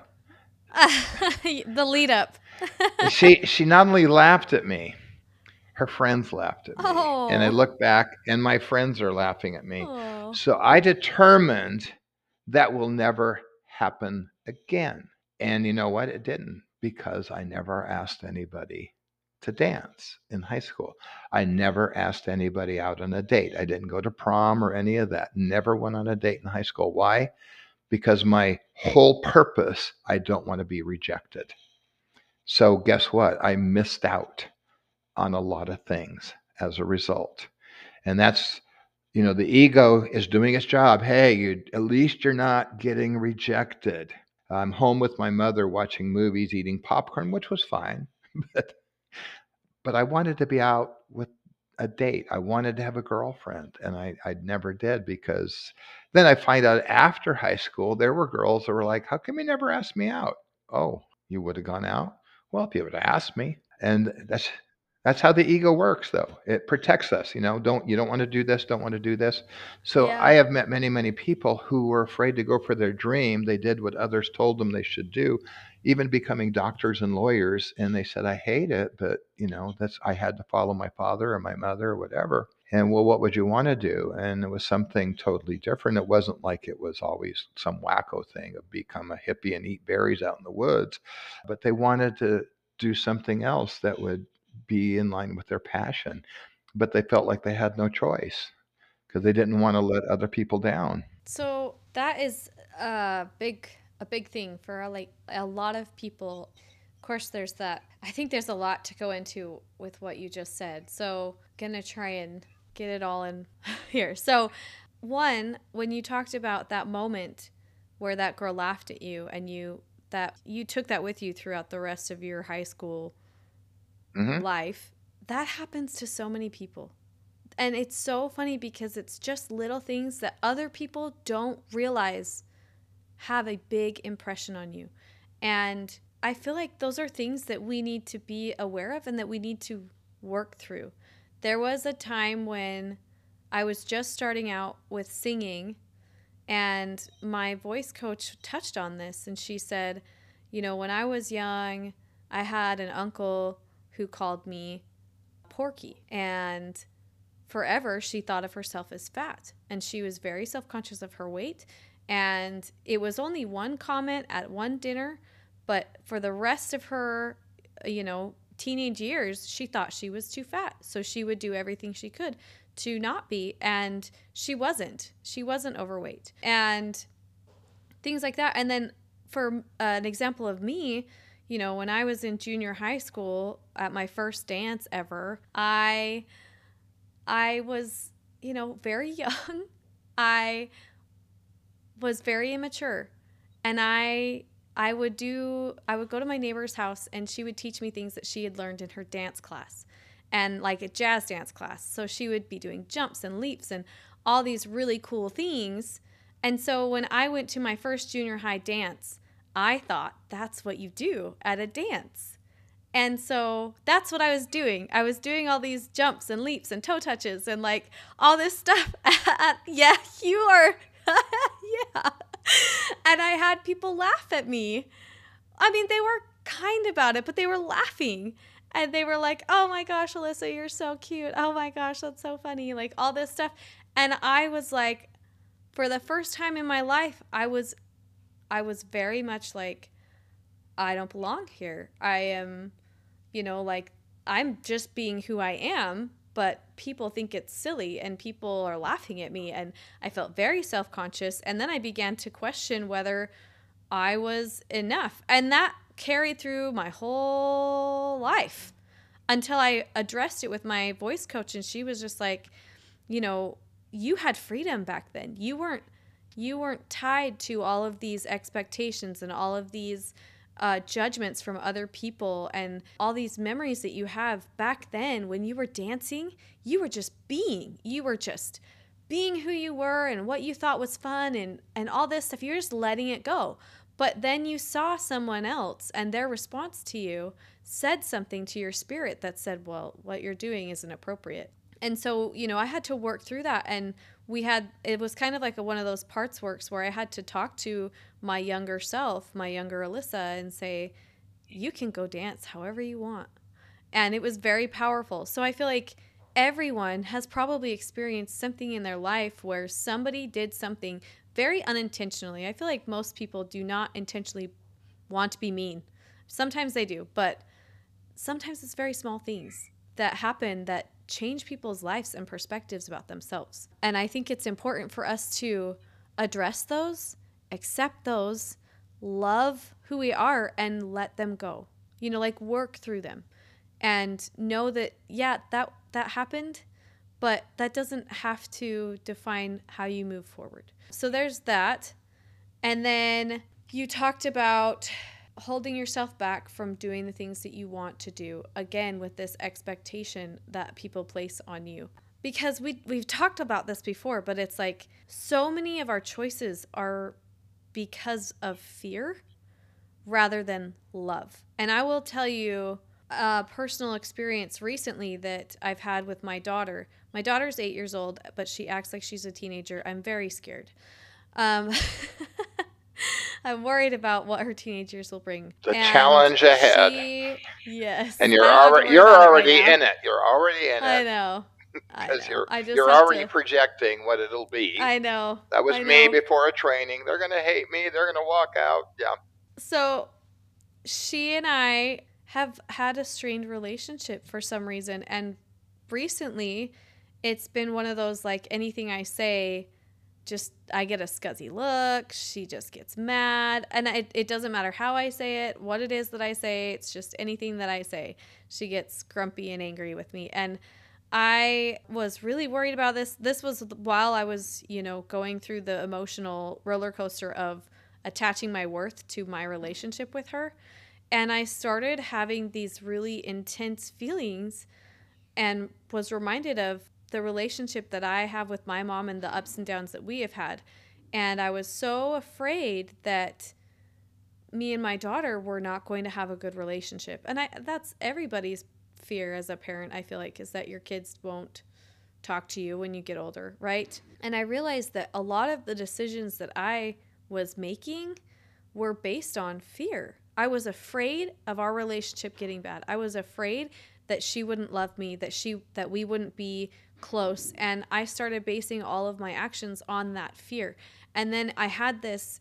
The lead up. She not only laughed at me, her friends laughed at me. Oh. And I look back and my friends are laughing at me. Oh. So I determined that will never happen again. And you know what? It didn't, because I never asked anybody to dance in high school. I never asked anybody out on a date. I didn't go to prom or any of that. Never went on a date in high school. Why? Because my whole purpose, I don't want to be rejected. So guess what? I missed out on a lot of things as a result. And that's, the ego is doing its job. Hey, at least you're not getting rejected. I'm home with my mother watching movies, eating popcorn, which was fine. But but I wanted to be out with a date. I wanted to have a girlfriend, and I never did because then I find out after high school there were girls that were like, "How come you never asked me out?" Oh, you would have gone out? Well, if you would have asked me. And that's how the ego works though. It protects us, you don't want to do this, don't want to do this. So I Yeah. have met many, many people who were afraid to go for their dream. They did what others told them they should do, even becoming doctors and lawyers, and they said, I hate it, but that's I had to follow my father or my mother or whatever. And well, what would you want to do? And it was something totally different. It wasn't like it was always some wacko thing of become a hippie and eat berries out in the woods, but they wanted to do something else that would be in line with their passion. But they felt like they had no choice because they didn't want to let other people down. So that is a big thing for like a lot of people. Of course, there's that. I think there's a lot to go into with what you just said. So gonna try and get it all in here. So one, when you talked about that moment where that girl laughed at you and you took that with you throughout the rest of your high school Hmm. life, that happens to so many people. And it's so funny because it's just little things that other people don't realize have a big impression on you. And I feel like those are things that we need to be aware of and that we need to work through. There was a time when I was just starting out with singing, and my voice coach touched on this, and she said, when I was young, I had an uncle who called me Porky. And forever she thought of herself as fat, and she was very self-conscious of her weight. And it was only one comment at one dinner, but for the rest of her teenage years she thought she was too fat, so she would do everything she could to not be. And she wasn't overweight and things like that. And then for an example of me, when I was in junior high school at my first dance ever, I was, very young. I was very immature. And I would go to my neighbor's house, and she would teach me things that she had learned in her dance class, and like a jazz dance class. So she would be doing jumps and leaps and all these really cool things. And so when I went to my first junior high dance, I thought that's what you do at a dance. And so that's what I was doing. I was doing all these jumps and leaps and toe touches and like all this stuff. Yeah, you are. Yeah. And I had people laugh at me. I mean, they were kind about it, but they were laughing. And they were like, oh my gosh, Alyssa, you're so cute. Oh my gosh, that's so funny. Like all this stuff. And I was like, for the first time in my life, I was very much like, I don't belong here. I am, like, I'm just being who I am, but people think it's silly and people are laughing at me. And I felt very self conscious. And then I began to question whether I was enough. And that carried through my whole life until I addressed it with my voice coach. And she was just like, you had freedom back then. You weren't tied to all of these expectations and all of these judgments from other people and all these memories that you have. Back then when you were dancing, you were just being who you were and what you thought was fun and all this stuff. You're just letting it go. But then you saw someone else and their response to you said something to your spirit that said, well, what you're doing isn't appropriate. And so, I had to work through that. And it was kind of like one of those parts works where I had to talk to my younger self, my younger Alyssa, and say, you can go dance however you want. And it was very powerful. So I feel like everyone has probably experienced something in their life where somebody did something very unintentionally. I feel like most people do not intentionally want to be mean. Sometimes they do, but sometimes it's very small things that happen that change people's lives and perspectives about themselves. And I think it's important for us to address those, accept those, love who we are, and let them go. Like work through them and know that, yeah, that happened, but that doesn't have to define how you move forward. So there's that. And then you talked about holding yourself back from doing the things that you want to do, again with this expectation that people place on you. Because we've talked about this before, but it's like so many of our choices are because of fear rather than love. And I will tell you a personal experience recently that I've had with my daughter. My daughter's 8 years old, but she acts like she's a teenager. I'm very scared. Um, I'm worried about what her teenagers will bring. The challenge ahead. Yes. And I don't have to worry about it right now. in it. You're already in it. I know. Because I just you're have already to, projecting what it'll be. I know. That was I me know. before a training. They're going to hate me. They're going to walk out. Yeah. So she and I have had a strained relationship for some reason. And recently, it's been one of those like anything I say, just I get a scuzzy look. She just gets mad. And it doesn't matter how I say it, what it is that I say. It's just anything that I say. She gets grumpy and angry with me. And I was really worried about this. This was while I was, going through the emotional roller coaster of attaching my worth to my relationship with her. And I started having these really intense feelings and was reminded of the relationship that I have with my mom and the ups and downs that we have had. And I was so afraid that me and my daughter were not going to have a good relationship. And that's everybody's fear as a parent, I feel like, is that your kids won't talk to you when you get older, right? And I realized that a lot of the decisions that I was making were based on fear. I was afraid of our relationship getting bad. I was afraid that she wouldn't love me, that we wouldn't be close. And I started basing all of my actions on that fear. And then I had this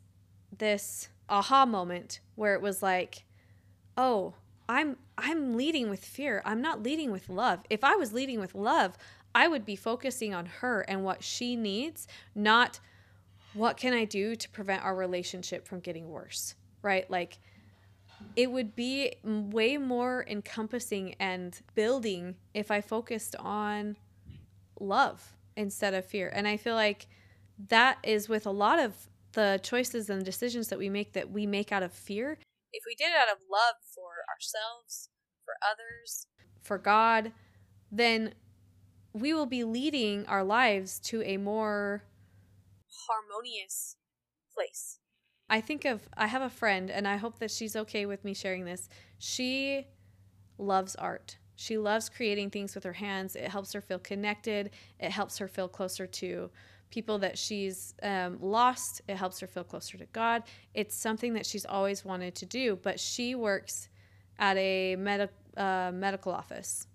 aha moment where it was like, oh, I'm leading with fear. I'm not leading with love. If I was leading with love, I would be focusing on her and what she needs, not what can I do to prevent our relationship from getting worse, right? Like, it would be way more encompassing and building if I focused on love instead of fear. And I feel like that is with a lot of the choices and decisions that we make out of fear. If we did it out of love for ourselves, for others, for God, then we will be leading our lives to a more harmonious place. I have a friend, and I hope that she's okay with me sharing this. She loves art. She loves creating things with her hands. It helps her feel connected. It helps her feel closer to people that she's lost. It helps her feel closer to God. It's something that she's always wanted to do, but she works at a medical office,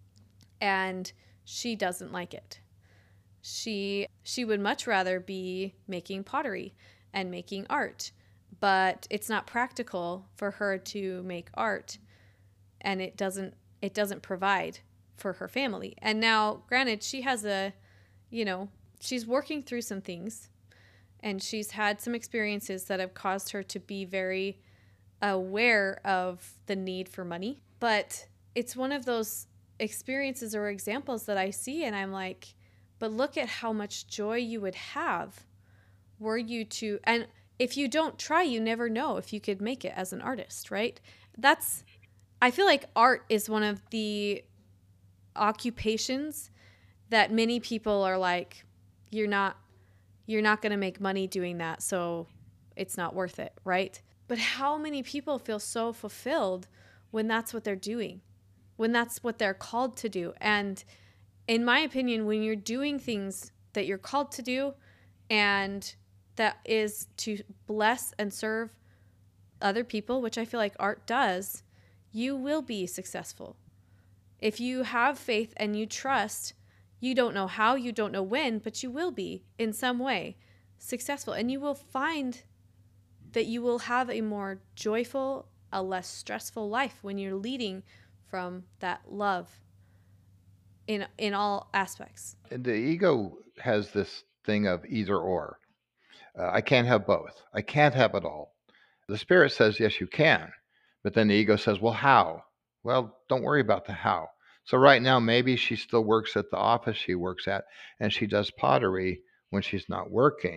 and she doesn't like it. She would much rather be making pottery and making art, but it's not practical for her to make art, and it doesn't provide for her family. And now, granted, she has she's working through some things, and she's had some experiences that have caused her to be very aware of the need for money. But it's one of those experiences or examples that I see, and I'm like, but look at how much joy you would have were you to, and if you don't try, you never know if you could make it as an artist, right? I feel like art is one of the occupations that many people are like, you're not going to make money doing that, so it's not worth it, right? But how many people feel so fulfilled when that's what they're doing, when that's what they're called to do? And in my opinion, when you're doing things that you're called to do and that is to bless and serve other people, which I feel like art does, you will be successful. If you have faith and you trust, you don't know how, you don't know when, but you will be in some way successful. And you will find that you will have a more joyful, a less stressful life when you're leading from that love in all aspects. And the ego has this thing of either or. I can't have both. I can't have it all. The spirit says, yes, you can. But then the ego says, well, how? Well, don't worry about the how. So right now, maybe she still works at the office she works at, and she does pottery when she's not working.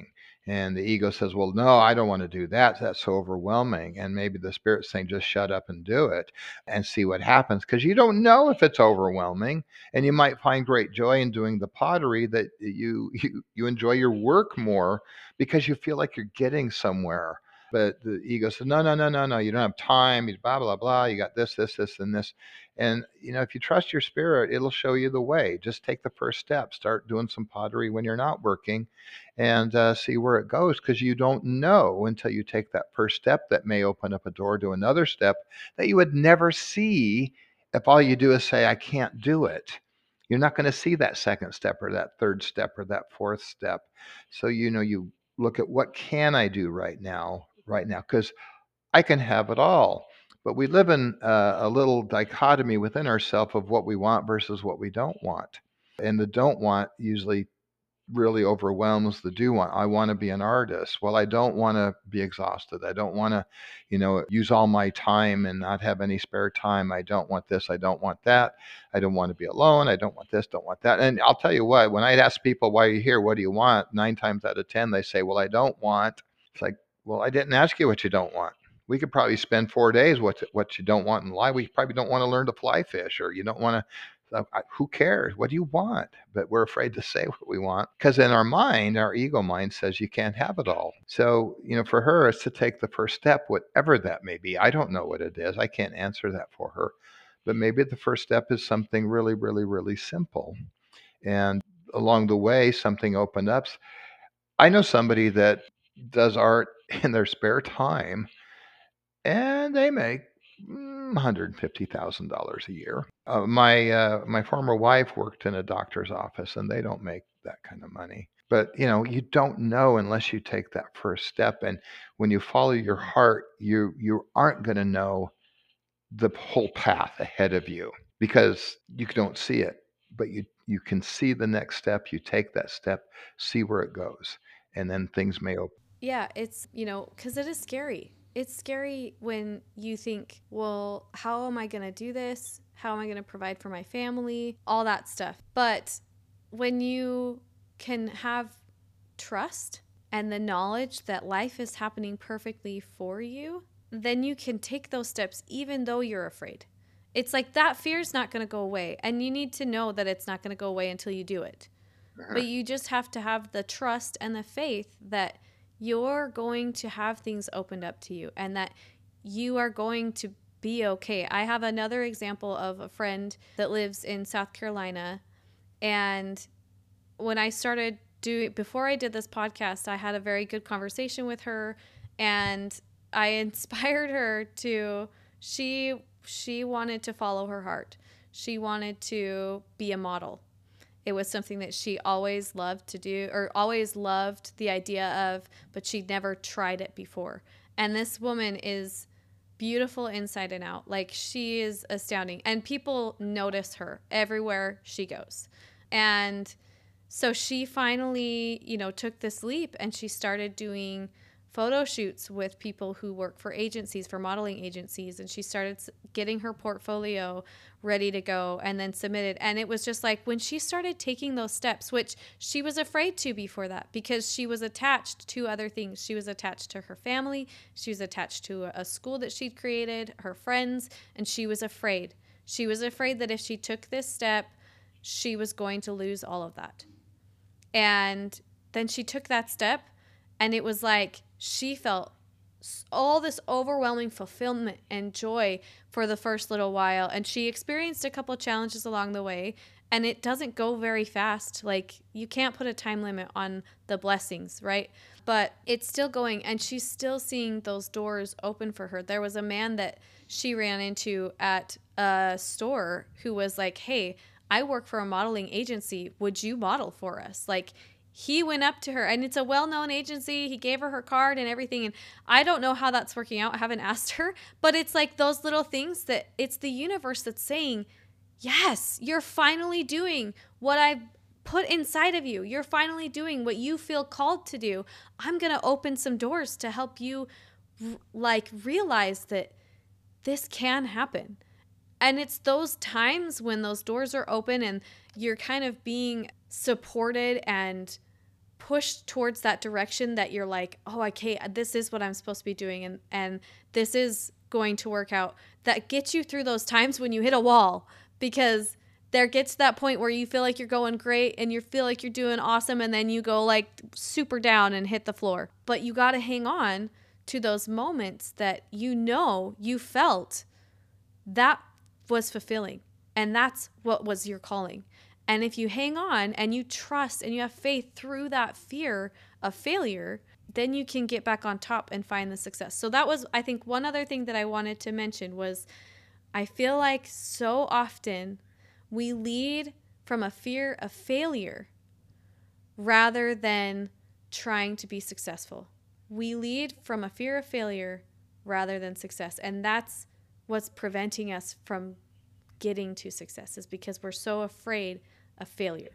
And the ego says, well, no, I don't want to do that. That's so overwhelming. And maybe the spirit's saying, just shut up and do it and see what happens. Because you don't know if it's overwhelming. And you might find great joy in doing the pottery, that you enjoy your work more because you feel like you're getting somewhere. But the ego says, no, no, no, no, no, you don't have time. You blah, blah, blah. You got this, this, this, and this. And, if you trust your spirit, it'll show you the way. Just take the first step. Start doing some pottery when you're not working, and see where it goes, because you don't know until you take that first step that may open up a door to another step that you would never see if all you do is say, I can't do it. You're not going to see that second step or that third step or that fourth step. So, you look at, what can I do right now, because I can have it all. But we live in a little dichotomy within ourselves of what we want versus what we don't want. And the don't want usually really overwhelms the do want. I want to be an artist. Well, I don't want to be exhausted. I don't want to, use all my time and not have any spare time. I don't want this. I don't want that. I don't want to be alone. I don't want this, don't want that. And I'll tell you what, when I'd ask people, why are you here? What do you want? 9 times out of 10, they say, well, I don't want. It's like, well, I didn't ask you what you don't want. We could probably spend 4 days what you don't want in life. We probably don't want to learn to fly fish, or you don't want to. Who cares? What do you want? But we're afraid to say what we want, because in our mind, our ego mind says you can't have it all. So, for her, it's to take the first step, whatever that may be. I don't know what it is. I can't answer that for her. But maybe the first step is something really, really, really simple. And along the way, something opened up. I know somebody that does art in their spare time, and they make $150,000 a year. My former wife worked in a doctor's office, and they don't make that kind of money. But you don't know unless you take that first step. And when you follow your heart, you aren't going to know the whole path ahead of you, because you don't see it. But you can see the next step. You take that step, see where it goes, and then things may open. Yeah, it's, because it is scary. It's scary when you think, well, how am I going to do this? How am I going to provide for my family? All that stuff. But when you can have trust and the knowledge that life is happening perfectly for you, then you can take those steps even though you're afraid. It's like that fear's not going to go away. And you need to know that it's not going to go away until you do it. But you just have to have the trust and the faith that you're going to have things opened up to you and that you are going to be okay. I have another example of a friend that lives in South Carolina. And when I started before I did this podcast, I had a very good conversation with her, and I inspired her to, she wanted to follow her heart. She wanted to be a model. It was something that she always loved to do, or always loved the idea of, but she'd never tried it before. And this woman is beautiful inside and out. Like, she is astounding. And people notice her everywhere she goes. And so she finally, took this leap, and she started doing photo shoots with people who work for agencies, for modeling agencies. And she started getting her portfolio ready to go and then submitted. And it was just like, when she started taking those steps, which she was afraid to before that, because she was attached to other things. She was attached to her family. She was attached to a school that she'd created, her friends, and she was afraid. She was afraid that if she took this step, she was going to lose all of that. And then she took that step, and it was like she felt all this overwhelming fulfillment and joy for the first little while. And she experienced a couple of challenges along the way, and it doesn't go very fast. Like, you can't put a time limit on the blessings, right? But it's still going, and she's still seeing those doors open for her. There was a man that she ran into at a store who was like, hey, I work for a modeling agency. Would you model for us? Like, he went up to her, and it's a well-known agency. He gave her card and everything. And I don't know how that's working out. I haven't asked her, but it's like those little things that it's the universe that's saying, yes, you're finally doing what I've put inside of you. You're finally doing what you feel called to do. I'm going to open some doors to help you realize that this can happen. And it's those times when those doors are open and you're kind of being supported and push towards that direction that you're like, oh, okay, this is what I'm supposed to be doing, and this is going to work out, that gets you through those times when you hit a wall, because there gets to that point where you feel like you're going great and you feel like you're doing awesome, and then you go like super down and hit the floor. But you got to hang on to those moments that you felt that was fulfilling, and that's what was your calling. And if you hang on and you trust and you have faith through that fear of failure, then you can get back on top and find the success. So that was, I think, one other thing that I wanted to mention was, I feel like so often we lead from a fear of failure rather than trying to be successful. We lead from a fear of failure rather than success. And that's what's preventing us from getting to success, is because we're so afraid of failure.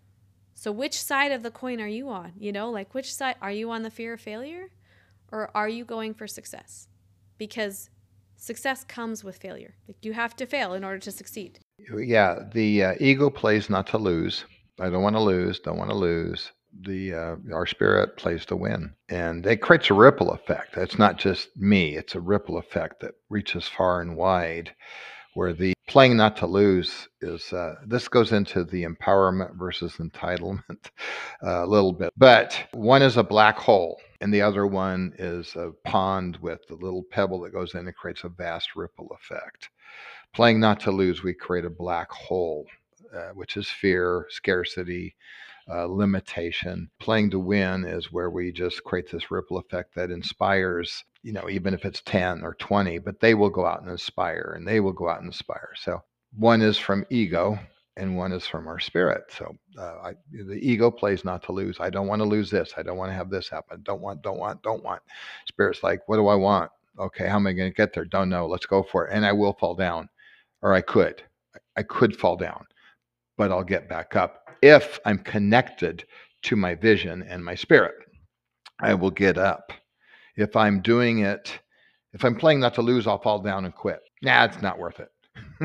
So which side of the coin are you on? Like, which side are you on? The fear of failure, or are you going for success? Because success comes with failure. Like, you have to fail in order to succeed. Yeah, the ego plays not to lose. I don't want to lose, don't want to lose. Our spirit plays to win, and it creates a ripple effect. It's not just me; it's a ripple effect that reaches far and wide. Where the playing not to lose is, this goes into the empowerment versus entitlement a little bit. But one is a black hole, and the other one is a pond with a little pebble that goes in and creates a vast ripple effect. Playing not to lose, we create a black hole, which is fear, scarcity, limitation. Playing to win is where we just create this ripple effect that inspires, even if it's 10 or 20, but they will go out and inspire, and they will go out and inspire. So one is from ego and one is from our spirit. So the ego plays not to lose. I don't want to lose this. I don't want to have this happen. Don't want. Spirit's like, what do I want? Okay, how am I going to get there? Don't know. Let's go for it. And I will fall down, or I could fall down, but I'll get back up. If I'm connected to my vision and my spirit, I will get up. If I'm playing not to lose, I'll fall down and quit. Nah, it's not worth it.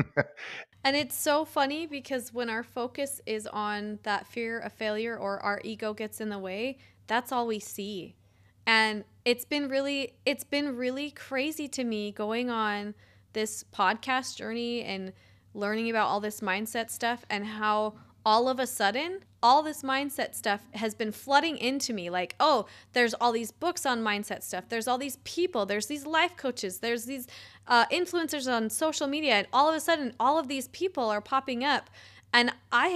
And it's so funny, because when our focus is on that fear of failure, or our ego gets in the way, that's all we see. And it's been really crazy to me going on this podcast journey and learning about all this mindset stuff, and how all of a sudden all this mindset stuff has been flooding into me. Like, oh, there's all these books on mindset stuff. There's all these people. There's these life coaches. There's these influencers on social media. And all of a sudden, all of these people are popping up. And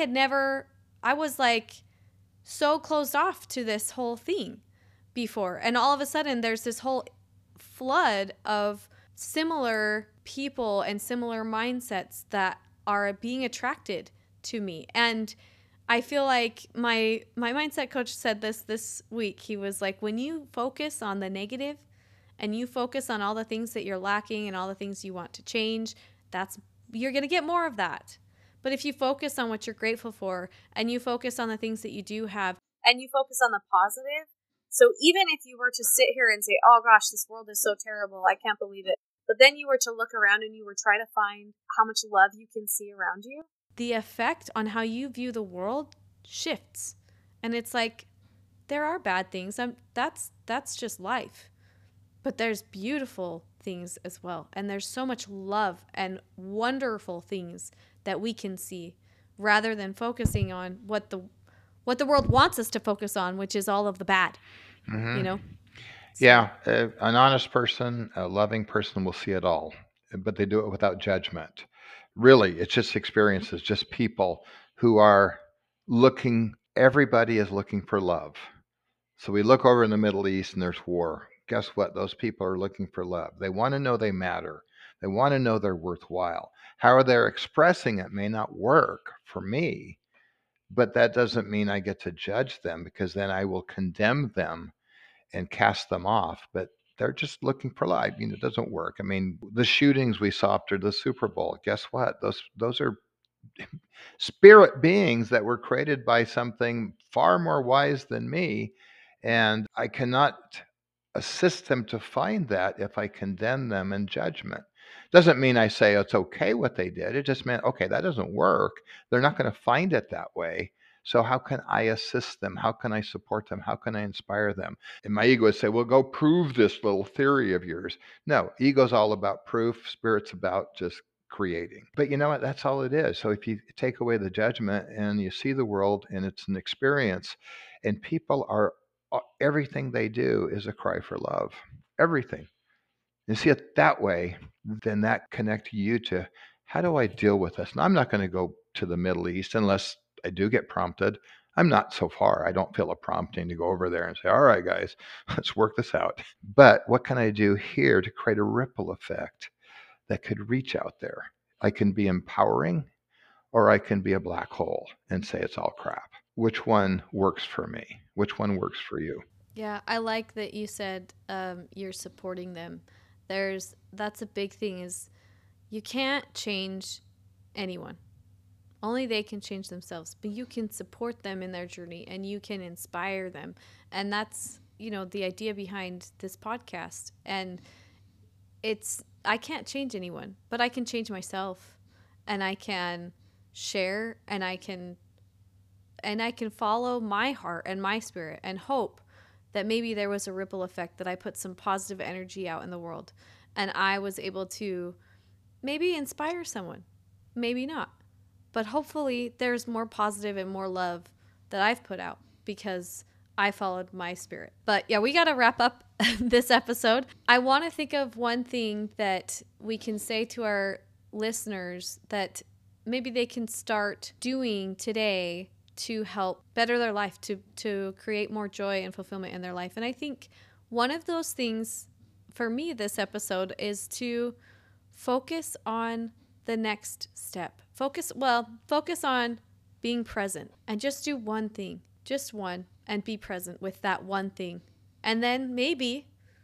I was like so closed off to this whole thing before. And all of a sudden, there's this whole flood of similar people and similar mindsets that are being attracted to me. And I feel like my mindset coach said this week. He was like, when you focus on the negative and you focus on all the things that you're lacking and all the things you want to change, you're going to get more of that. But if you focus on what you're grateful for, and you focus on the things that you do have, and you focus on the positive, so even if you were to sit here and say, oh gosh, this world is so terrible, I can't believe it, but then you were to look around and you were trying to find how much love you can see around you, the effect on how you view the world shifts. And it's like, there are bad things. That's just life. But there's beautiful things as well. And there's so much love and wonderful things that we can see, rather than focusing on what the world wants us to focus on, which is all of the bad. Mm-hmm. Yeah, an honest person, a loving person will see it all, but they do it without judgment. Really, it's just experiences, just people who are everybody is looking for love. So we look over in the Middle East and there's war. Guess what? Those people are looking for love. They want to know they matter. They want to know they're worthwhile. How they're expressing it may not work for me, but that doesn't mean I get to judge them, because then I will condemn them and cast them off. But they're just looking for life. It doesn't work. I mean, the shootings we saw after the Super Bowl, guess what? Those are spirit beings that were created by something far more wise than me. And I cannot assist them to find that if I condemn them in judgment. Doesn't mean I say it's okay what they did. It just meant, okay, that doesn't work. They're not going to find it that way. So how can I assist them? How can I support them? How can I inspire them? And my ego would say, well, go prove this little theory of yours. No, ego's all about proof. Spirit's about just creating. But you know what? That's all it is. So if you take away the judgment and you see the world and it's an experience, and people are, everything they do is a cry for love. Everything. You see it that way, then that connects you to, how do I deal with this? And I'm not going to go to the Middle East unless I do get prompted. I'm not so far. I don't feel a prompting to go over there and say, all right, guys, let's work this out. But what can I do here to create a ripple effect that could reach out there? I can be empowering, or I can be a black hole and say it's all crap. Which one works for me? Which one works for you? Yeah, I like that you said you're supporting them. That's a big thing, is you can't change anyone. Only they can change themselves, but you can support them in their journey and you can inspire them. And that's, the idea behind this podcast. And I can't change anyone, but I can change myself, and I can share, and I can follow my heart and my spirit and hope that maybe there was a ripple effect, that I put some positive energy out in the world and I was able to maybe inspire someone, maybe not. But hopefully there's more positive and more love that I've put out because I followed my spirit. But yeah, we got to wrap up this episode. I want to think of one thing that we can say to our listeners that maybe they can start doing today to help better their life, to create more joy and fulfillment in their life. And I think one of those things for me this episode is to focus on the next step. Focus on being present, and just do one thing, just one, and be present with that one thing. And then maybe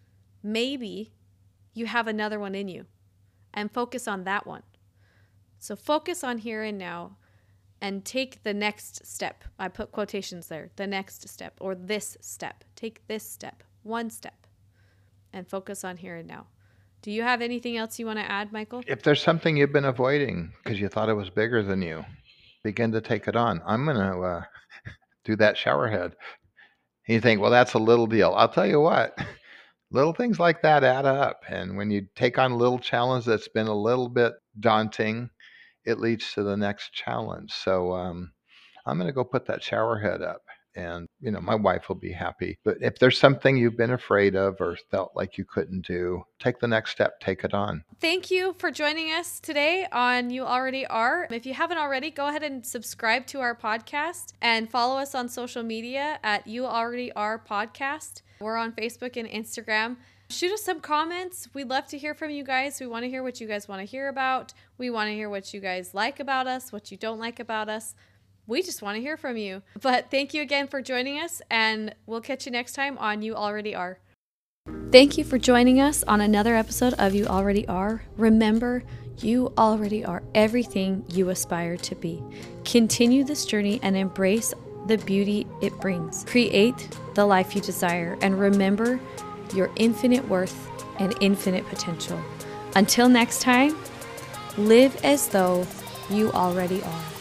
you have another one in you, and focus on that one. So focus on here and now and take the next step. I put quotations there, the next step, or this step. Take this step, one step, and focus on here and now. Do you have anything else you want to add, Michael? If there's something you've been avoiding because you thought it was bigger than you, begin to take it on. I'm going to do that shower head. And you think, well, that's a little deal. I'll tell you what, little things like that add up. And when you take on a little challenge that's been a little bit daunting, it leads to the next challenge. So I'm going to go put that shower head up. And, my wife will be happy. But if there's something you've been afraid of or felt like you couldn't do, take the next step, take it on. Thank you for joining us today on You Already Are. If you haven't already, go ahead and subscribe to our podcast and follow us on social media at You Already Are Podcast. We're on Facebook and Instagram. Shoot us some comments. We'd love to hear from you guys. We want to hear what you guys want to hear about. We want to hear what you guys like about us, what you don't like about us. We just want to hear from you. But thank you again for joining us, and we'll catch you next time on You Already Are. Thank you for joining us on another episode of You Already Are. Remember, you already are everything you aspire to be. Continue this journey and embrace the beauty it brings. Create the life you desire, and remember your infinite worth and infinite potential. Until next time, live as though you already are.